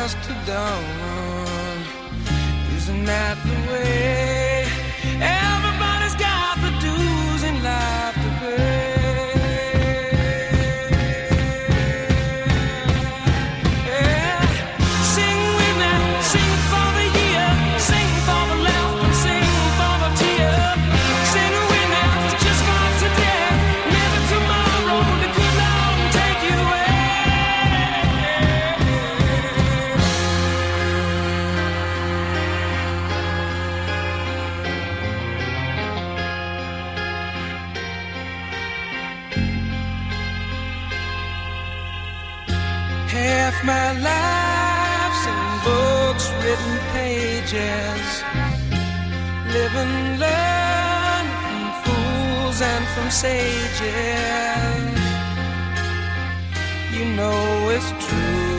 dusk to dawn. Isn't that the way? Everybody's got the dues in life to pay. Yeah. Sing with me, sing for the year, sing for the laughter, sing for the tear. Sing with me, just for today, maybe tomorrow the good Lord will take you away. Half my life's in books, written pages. Live and learn from fools and from sages. You know it's true.